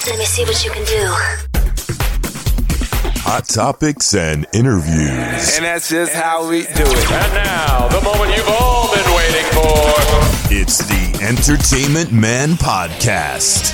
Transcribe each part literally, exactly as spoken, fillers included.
Let me see what you can do. Hot topics and interviews. And that's just how we do it. And now, the moment you've all been waiting for. It's the Entertainment Man Podcast.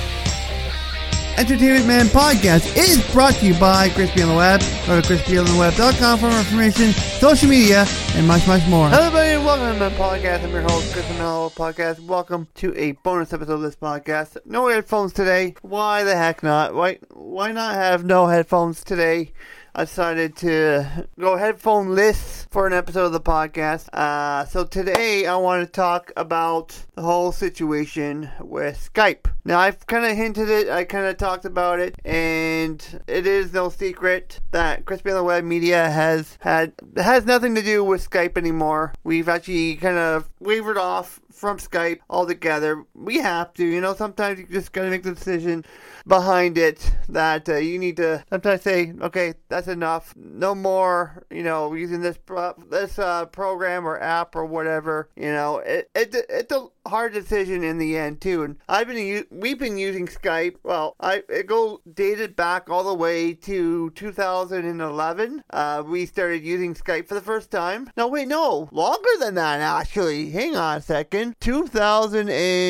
Entertainment Man Podcast is brought to you by Crispy on the Web. Go to crispy on the web dot com for more information, social media, and much, much more. Hello, everybody, and welcome to my podcast. I'm your host, Chris on the Podcast. Welcome to a bonus episode of this podcast. No headphones today. Why the heck not? Why, why not have no headphones today? I decided to go headphone-less for an episode of the podcast. Uh, so today I want to talk about the whole situation with Skype. Now, I've kind of hinted it, I kind of talked about it, and it is no secret that Crispy on the Web Media has had has nothing to do with Skype anymore. We've actually kind of wavered off from Skype altogether. We have to, you know, sometimes you just gotta make the decision behind it that uh, you need to sometimes say, okay, that's enough. No more, you know, using this pro- this uh, program or app or whatever. You know, it, it it's a hard decision in the end too. And I've been u- we've been using Skype. Well, I it go dated back all the way to two thousand eleven. Uh, we started using Skype for the first time. No, wait, no, longer than that actually. Hang on a second. two thousand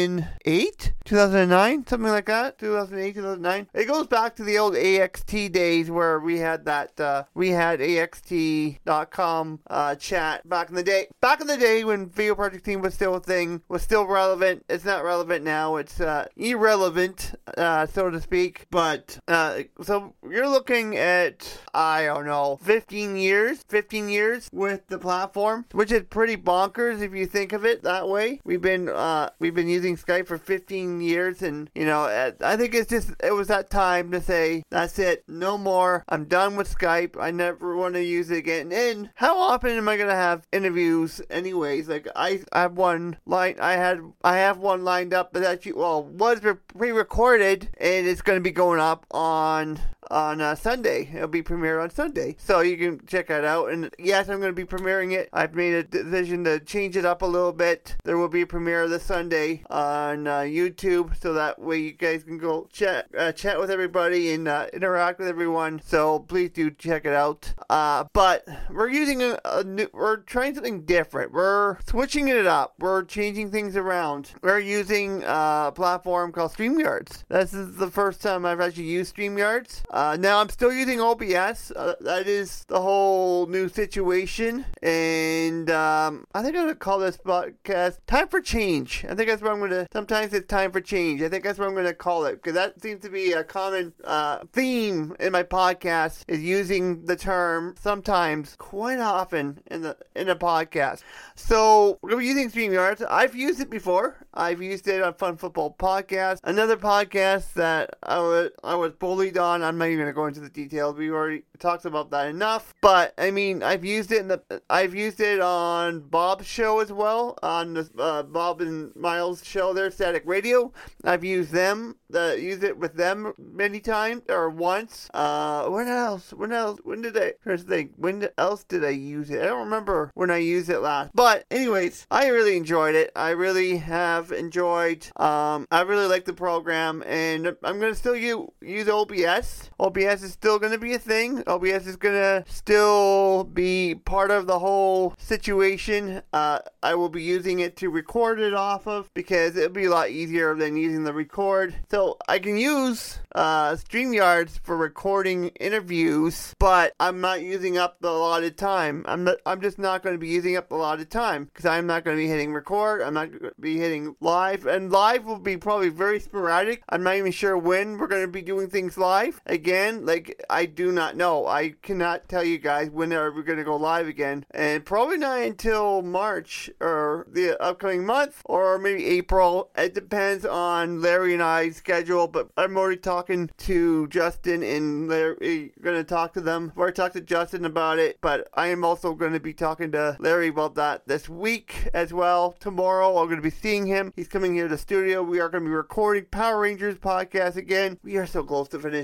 eight, two thousand nine, something like that. two thousand eight, two thousand nine. It goes back to the old A X T days where we had that. Uh, we had A X T dot com uh, chat back in the day. Back in the day when Video Project Team was still a thing, was still relevant. It's not relevant now. It's uh, irrelevant, uh, so to speak. But uh, so you're looking at, I don't know, fifteen years, fifteen years with the platform, which is pretty bonkers if you think of it that way. We've been uh, we've been using Skype for fifteen years, and you know, I think it's just it was that time to say that's it, no more. I'm done with Skype. I never want to use it again. And how often am I gonna have interviews, anyways? Like I, I have one line. I had I have one lined up, but actually, well, was pre-recorded, and it's gonna be going up on. on uh, Sunday. It'll be premiered on Sunday. So you can check that out. And yes, I'm going to be premiering it. I've made a decision to change it up a little bit. There will be a premiere this Sunday on uh, YouTube. So that way you guys can go chat uh, chat with everybody and uh, interact with everyone. So please do check it out. Uh, but we're using a, a new, we're trying something different. We're switching it up. We're changing things around. We're using a platform called StreamYards. This is the first time I've actually used StreamYards. Uh, now, I'm still using O B S. Uh, that is the whole new situation. And um, I think I'm going to call this podcast Time for Change. I think that's what I'm going to... Sometimes it's Time for Change. I think that's what I'm going to call it. Because that seems to be a common uh, theme in my podcast, is using the term sometimes, quite often, in the in a podcast. So, we're using StreamYards. I've used it before. I've used it on Fun Football Podcast. Another podcast that I was, I was bullied on. I'm not even going to go into the details. We already talked about that enough. But, I mean, I've used it in the, I've used it on Bob's show as well. On the uh, Bob and Miles show there, Static Radio. I've used them, uh, used it with them many times, or once. Uh, when else? When else? When did I, here's the thing, when else did I use it? I don't remember when I used it last. But, anyways, I really enjoyed it. I really have enjoyed, um, I really like the program, and I'm going to still use, use O B S. O B S is still going to be a thing. O B S is going to still be part of the whole situation. Uh, I will be using it to record it off of, because it'll be a lot easier than using the record. So I can use uh, StreamYards for recording interviews, but I'm not using up the allotted time. I'm not, I'm just not going to be using up the allotted time, because I'm not going to be hitting record. I'm not going to be hitting live, and live will be probably very sporadic. I'm not even sure when we're going to be doing things live again. Like, I do not know. I cannot tell you guys when are we going to go live again, and probably not until March or the upcoming month, or maybe April. It depends on Larry and I's schedule, but I'm already talking to Justin, and Larry, going to talk to them. I've already talked to Justin about it, but I am also going to be talking to Larry about that this week as well. Tomorrow I'm going to be seeing him. He's coming here to the studio. We are going to be recording Power Rangers podcast again. We are so close to finishing that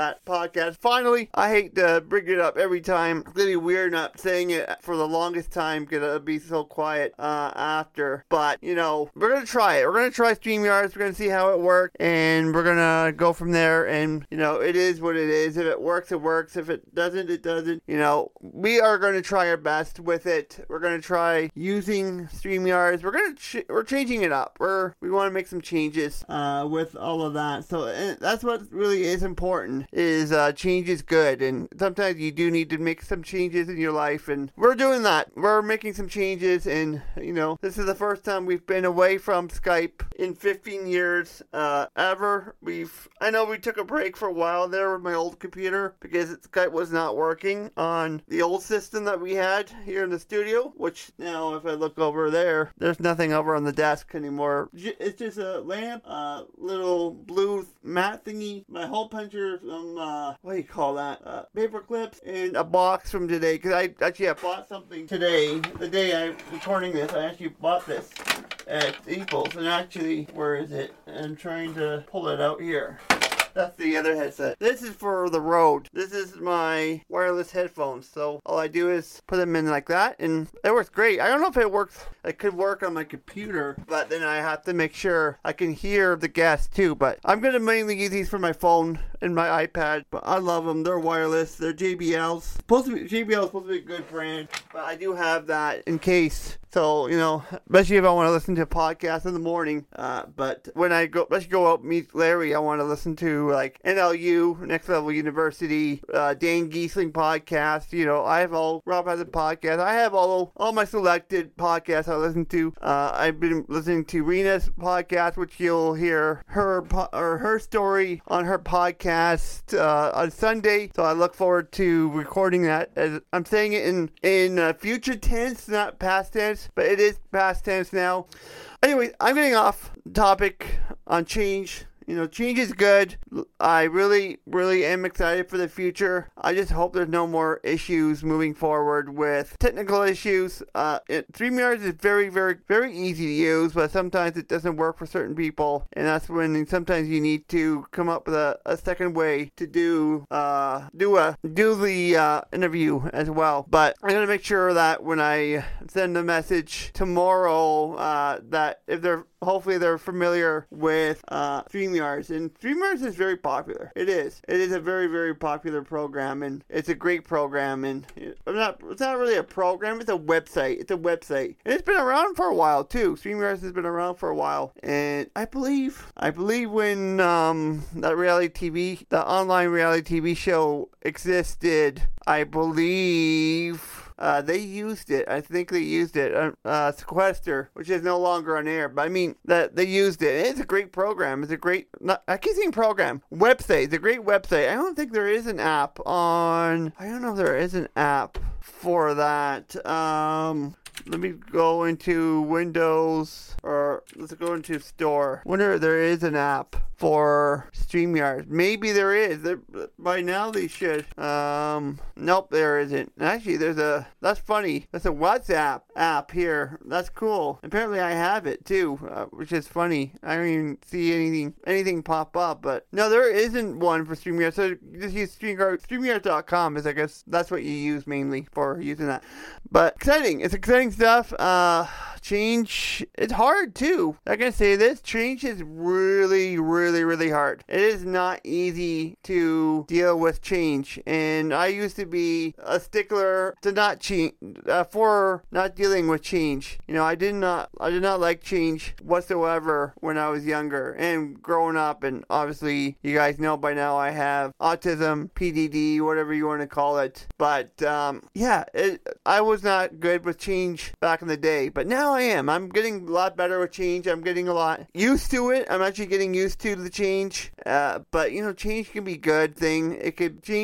that podcast. Finally, I hate to bring it up every time. It's going to be weird not saying it for the longest time because it'll be so quiet uh, after. But, you know, we're going to try it. We're going to try StreamYards. We're going to see how it works. And we're going to go from there. And, you know, it is what it is. If it works, it works. If it doesn't, it doesn't. You know, we are going to try our best with it. We're going to try using StreamYards. We're going to ch- we're changing it up. We're we want to make some changes uh, with all of that. So and that's what really is important. Is uh, change is good, and sometimes you do need to make some changes in your life, and we're doing that. We're making some changes, and you know, this is the first time we've been away from Skype in fifteen years uh, ever. We've I know we took a break for a while there with my old computer because Skype was not working on the old system that we had here in the studio, which now if I look over there, there's nothing over on the desk anymore. It's just a lamp, a uh, little blue mat thingy, my hole puncher, some, uh, what do you call that, uh, paper clips, and a box from today, because I actually I bought something today, the day I'm recording this, I actually bought this at Staples, and actually, where is it? I'm trying to pull it out here. That's the other headset. This is for the road. This is my wireless headphones. So all I do is put them in like that, and it works great. I don't know if it works. It could work on my computer, but then I have to make sure I can hear the guests too. But I'm going to mainly use these for my phone and my iPad. But I love them. They're wireless. They're J B Ls. Supposed to be, J B L is supposed to be a good brand, but I do have that in case. So, you know, especially if I want to listen to a podcast in the morning. Uh, but when I go, let's go out and meet Larry, I want to listen to like N L U, Next Level University, uh, Dan Giesling podcast. You know, I have all, Rob has a podcast. I have all all my selected podcasts I listen to. Uh, I've been listening to Rena's podcast, which you'll hear her po- or her story on her podcast uh, on Sunday. So I look forward to recording that. As I'm saying it in, in uh, future tense, not past tense. But it is past tense now. Anyway, I'm getting off topic on change. You know, change is good. I really, really am excited for the future. I just hope there's no more issues moving forward with technical issues. Uh, it, StreamYards is very, very, very easy to use, but sometimes it doesn't work for certain people. And that's when sometimes you need to come up with a, a second way to do uh, do a do the uh, interview as well. But I'm going to make sure that when I send a message tomorrow, uh, that if they're hopefully they're familiar with uh, StreamYards. And StreamYards is very popular. It is. It is a very, very popular program, and it's a great program. And it's not, it's not really a program. It's a website. It's a website. And it's been around for a while, too. StreamYards has been around for a while. And I believe, I believe when um, that reality T V, the online reality T V show existed, I believe... Uh, they used it. I think they used it. Uh, uh, Sequester, which is no longer on air, but I mean that they used it. It's a great program. It's a great. Not, I keep saying program. Website. It's a great website. I don't think there is an app on. I don't know if there is an app for that. Um. Let me go into Windows, or let's go into Store. Wonder if there is an app for StreamYards. Maybe there is. There, by now they should. Um, nope, there isn't. Actually, there's a, that's funny. That's a WhatsApp app here. That's cool. Apparently I have it too, uh, which is funny. I don't even see anything, anything pop up, but no, there isn't one for StreamYards. So just use StreamYards. StreamYards dot com is, I guess, that's what you use mainly for using that. But exciting. It's exciting stuff. Uh, change, it's hard too. I can say this, change is really, really, really hard. It is not easy to deal with change. And I used to be a stickler to not change, uh, for not dealing with change. You know, I did not, I did not like change whatsoever when I was younger and growing up. And obviously, you guys know by now I have autism, P D D, whatever you want to call it. But, um, yeah, it, I was not good with change back in the day, but now I am. I'm getting a lot better with change. I'm getting a lot used to it. I'm actually getting used to the change. Uh, but, you know, change can be a good thing. It could change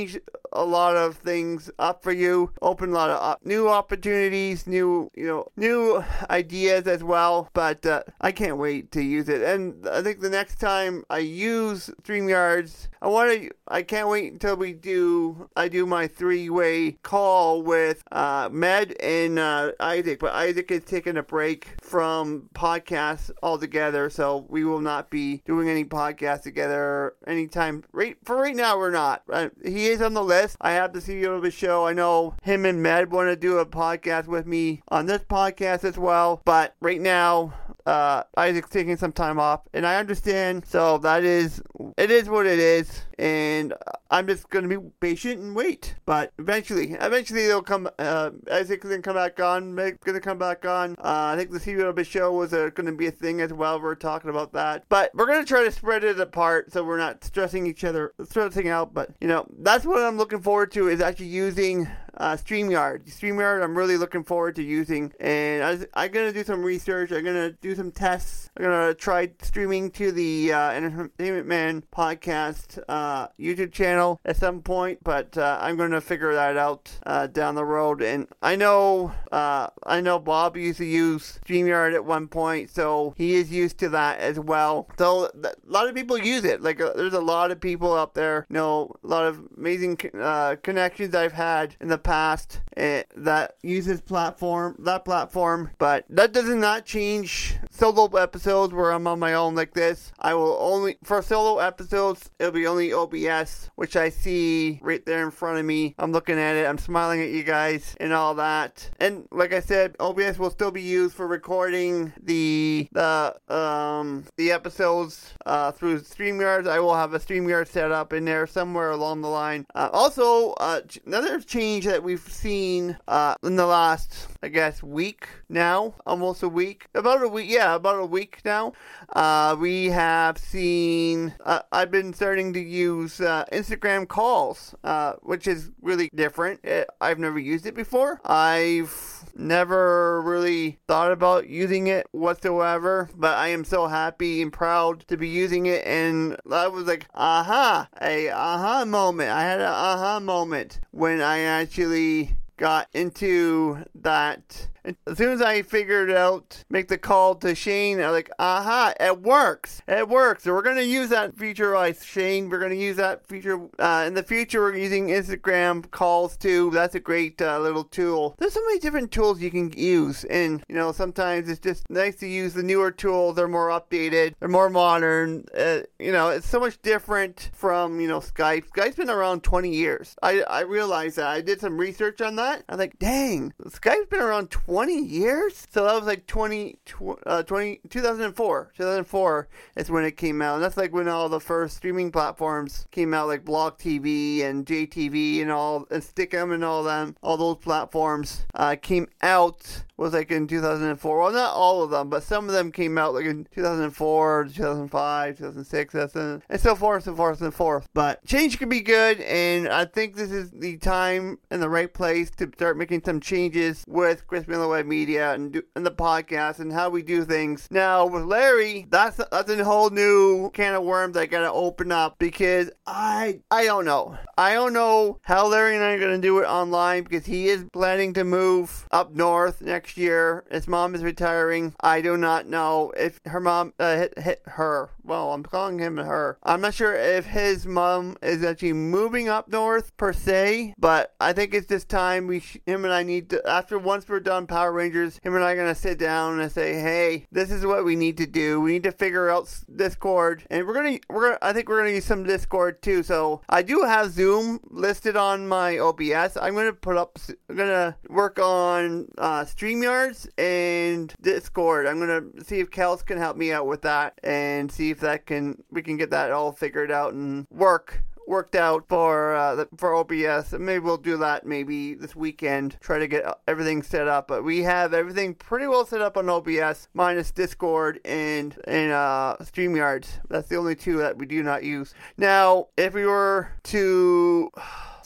a lot of things up for you, open a lot of uh, new opportunities, new, you know, new ideas as well. But uh, I can't wait to use it. And I think the next time I use StreamYards, I want to. I can't wait until we do. I do my three-way call with uh, Med and uh, Isaac. But Isaac is taking a break from podcasts altogether, so we will not be doing any podcasts together anytime. Right for right now, we're not. Uh, he is on the list. I have the C E O of the show. I know him and Med want to do a podcast with me on this podcast as well. But right now, uh, Isaac's taking some time off, and I understand. So that is, it is what it is, and I'm just gonna be patient and wait. But eventually, eventually they'll come. Uh, Isaac's gonna come back on. Meg's gonna come back on. Uh, I think the C E O of the show was uh, gonna be a thing as well. We're talking about that, but we're gonna try to spread it apart so we're not stressing each other, stressing out. But you know, that's what I'm looking forward to, is actually using Uh, StreamYard. StreamYard, I'm really looking forward to using, and I was, I'm going to do some research. I'm going to do some tests. I'm going to try streaming to the uh, Entertainment Man podcast uh, YouTube channel at some point, but uh, I'm going to figure that out uh, down the road. And I know uh, I know Bob used to use StreamYard at one point, so he is used to that as well. So th- a lot of people use it. Like uh, there's a lot of people out there, you know, a lot of amazing uh, connections I've had in the past uh, that uses platform that platform, but that does not change solo episodes where I'm on my own like this. I will only, for solo episodes, it'll be only O B S, which I see right there in front of me. I'm looking at it, I'm smiling at you guys and all that. And like I said, O B S will still be used for recording the the um the episodes uh, through StreamYard. I will have a StreamYard set up in there somewhere along the line. Uh, also, uh, another change that we've seen uh, in the last, I guess, week now, almost a week, about a week, yeah, about a week now. Uh, we have seen, uh, I've been starting to use uh, Instagram calls, uh, which is really different. It, I've never used it before. I've never really thought about using it whatsoever, but I am so happy and proud to be using it. And I was like, aha, a aha moment. I had an aha moment when I actually got into that. As soon as I figured out, make the call to Shane, I was like, aha, it works. It works. So we're going to use that feature, uh, Shane. We're going to use that feature. Uh, in the future, we're using Instagram calls too. That's a great uh, little tool. There's so many different tools you can use. And, you know, sometimes it's just nice to use the newer tools. They're more updated. They're more modern. Uh, you know, it's so much different from, you know, Skype. Skype's been around twenty years. I, I realized that. I did some research on that. I was like, dang, Skype's been around twenty years? So that was like twenty, uh, twenty, two thousand four. two thousand four is when it came out. And that's like when all the first streaming platforms came out, like Block T V and J T V and all, and Stick'em and all them. All those platforms uh, came out, was like in two thousand four. Well, not all of them, but some of them came out like in two thousand four, two thousand five, two thousand six, and so forth and forth and forth. But change can be good, and I think this is the time and the right place to start making some changes with Chris Miller Web Media and, do, and the podcast and how we do things. Now, with Larry, that's, that's a whole new can of worms I gotta open up, because I I don't know. I don't know how Larry and I are gonna do it online, because he is planning to move up north next year. His mom is retiring. I do not know if her mom uh, hit, hit her. Well, I'm calling him her. I'm not sure if his mom is actually moving up north per se, but I think it's this time we, sh- him and I need to, after once we're done Power Rangers, him and I are gonna sit down and say, hey, this is what we need to do. We need to figure out Discord, and we're gonna, we're gonna, I think we're gonna use some Discord too. So I do have Zoom listed on my O B S. I'm gonna put up, I'm gonna work on uh, StreamYards and Discord. I'm gonna see if Kels can help me out with that, and see if that can, we can get that all figured out and work. worked out for uh, the, for O B S. Maybe we'll do that maybe this weekend, try to get everything set up. But we have everything pretty well set up on O B S, minus Discord and, and uh, StreamYards. That's the only two that we do not use. Now, if we were to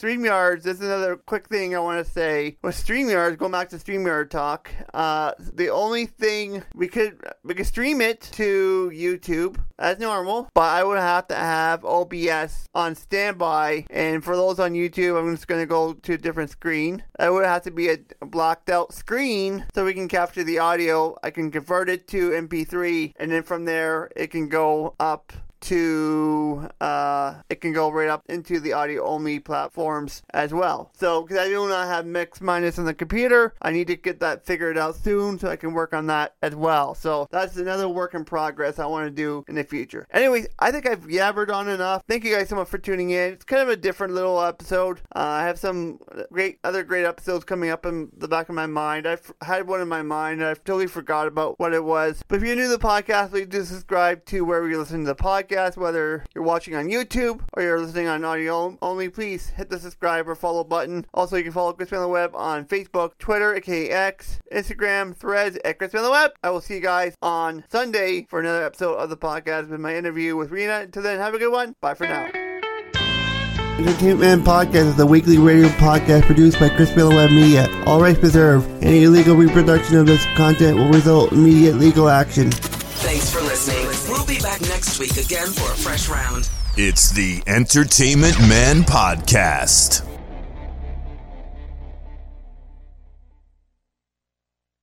StreamYard, this is another quick thing I want to say. With StreamYard, going back to StreamYard talk, uh, the only thing we could, we could stream it to YouTube as normal, but I would have to have O B S on standby. And for those on YouTube, I'm just going to go to a different screen. It would have to be a blocked out screen so we can capture the audio. I can convert it to M P three, and then from there it can go up to uh it can go right up into the audio only platforms as well. So because I do not have Mix Minus on the computer, I need to get that figured out soon so I can work on that as well. So that's another work in progress I want to do in the future. Anyways, I think I've yabbered on enough. Thank you guys so much for tuning in. It's kind of a different little episode. uh, I have some great other great episodes coming up in the back of my mind. I've had one in my mind and I've totally forgot about what it was. But if you're new to the podcast, please do subscribe to wherever you listen to the podcast. Whether you're watching on YouTube or you're listening on audio only, please hit the subscribe or follow button. Also, you can follow Crispy on the Web on Facebook, Twitter, aka X, Instagram, Threads at Crispy on the Web. I will see you guys on Sunday for another episode of the podcast with my interview with Rena. Until then, have a good one. Bye for now. Entertainment Man Podcast is a weekly radio podcast produced by Crispy on the Web Media. All rights reserved. Any illegal reproduction of this content will result in immediate legal action. Thanks for listening. We'll be back next week again for a fresh round. It's the Entertainment Man Podcast.